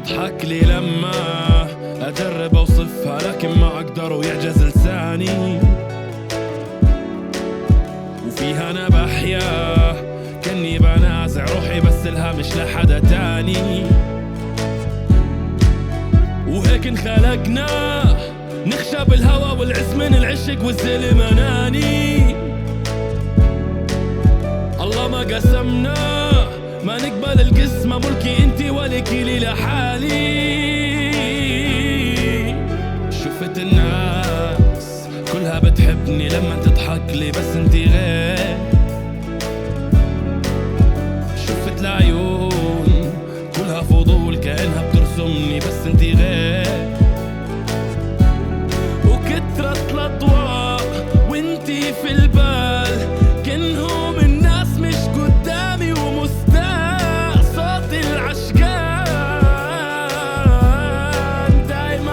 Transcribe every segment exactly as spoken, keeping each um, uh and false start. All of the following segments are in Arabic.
تضحك لي لما أجرب أوصفها لكن ما أقدر ويعجز لساني، وفيها أنا بحيا كني بنازع روحي بس لها مش لحدا تاني. وهيك انخلقنا نخشى بالهوى والعز من العشق والظلم أناني. الله ما قسمنا ما نقبل القسمة، ملكي انتي ولكي لي لحالي. شفت الناس كلها بتحبني لما تضحك لي بس انتي غير. شفت العيون كلها فضول كأنها بترسمني بس انتي غير. وكترت الأضواء وانتي في البال كأنهم الناس مش قدامي، ومستاء صوت العشقان دايما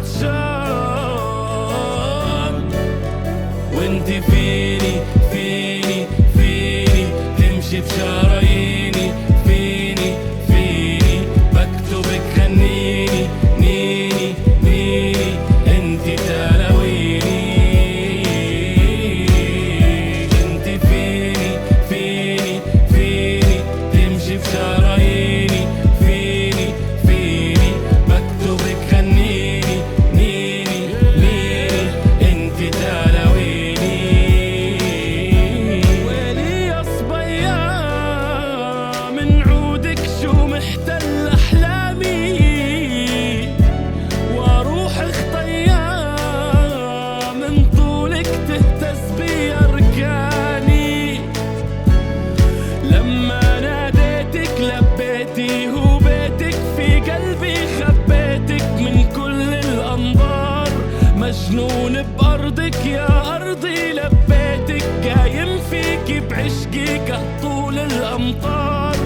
عطشان. وانتي فيني فيني فيني تمشي بشراييني، فيني فيني بكتبك خنيني نيني نيني انتي تلاويني. انتي فيني فيني فيني تمشي بشراييني، فيني فيني بكتبك خنيني نيني نيني انتي تلاويني. ويلي يا صبيا من عودك شو محتل أحلامي، واروح اخطيا من طولك تهتز بي اركاني. لما ناديتك لبيتي هو بيتك في قلبي خبيتك من كل الانظار. مجنون بارضك يا ارضي لبيتك، قايم فيكي بعشقي كطول الامطار.